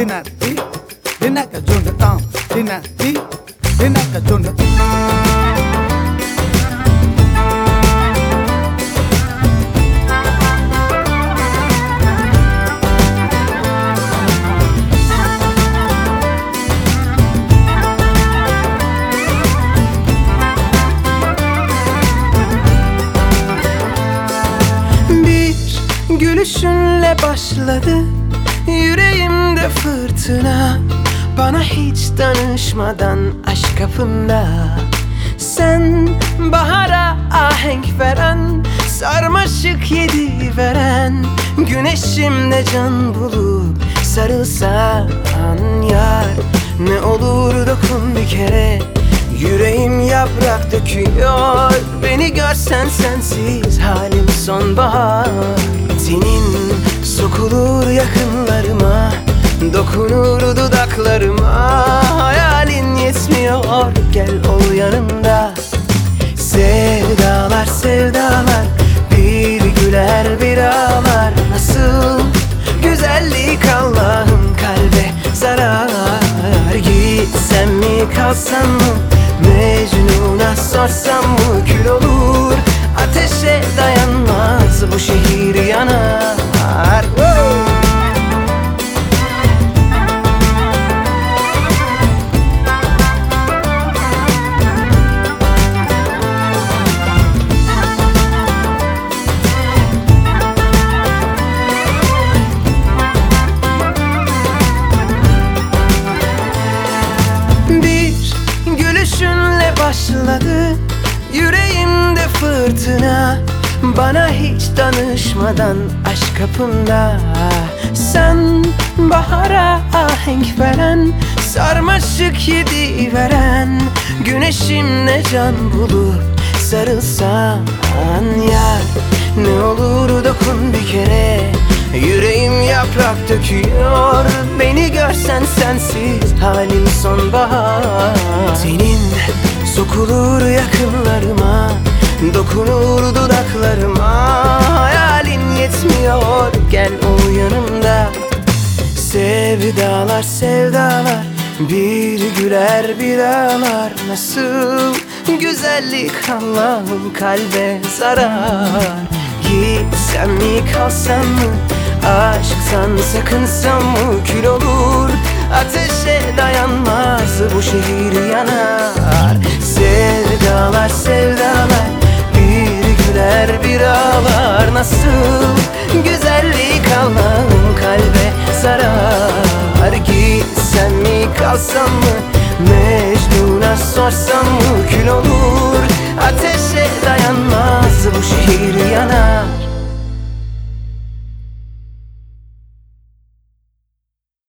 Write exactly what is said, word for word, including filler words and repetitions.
Dina di, dina ka junda tam. Dina di, dina ka junda. Gülüşünle başladı yüreğimde fırtına. Bana hiç danışmadan aşk kapımda. Sen bahara ahenk veren, sarmaşık yedi veren, güneşimle can bulup sarılsan yar. Ne olur dokun bir kere, yüreğim yaprak döküyor. Beni görsen sensiz halim sonbahar. Senin sokulur yakınlarıma, dokunur dudaklarıma. Hayalin yetmiyor, gel ol yanımda. Sevdalar sevdalar, bir güler bir ağlar. Nasıl güzellik Allah'ım, kalbe zarar. Gitsem mi kalsam mı, Mecnun'a sorsam mı, kül olur. Ateşe dayanmaz bu şehir yanar. Woo! Bir gülüşünle başladı yüreğimde fırtına. Bana hiç danışmadan aşk kapımda. Sen bahara ahenk veren, sarmaşık yedi veren, güneşimle can bulup sarılsan yar. Ne olur dokun bir kere, yüreğim yaprak döküyor. Beni görsen sensiz halim sonbahar. Senin sokulur yakınlarıma, dokunur dudaklarıma. Hayalin yetmiyor, gel ol yanımda. Sevdalar sevdalar, bir güler bir ağlar. Nasıl güzellik Allah'ım, kalbe zarar. Gitsem mi kalsam mı, aşktan sakınsam mı, kül olur. Ateşe dayanmaz bu şehir yanar. Sevdalar sevdalar, bir güler bir ağlar. Nasıl güzellik Allah'ım, kalbe zarar. Gitsem mi kalsam mı, Mecnun'a sorsam mı, kül olur.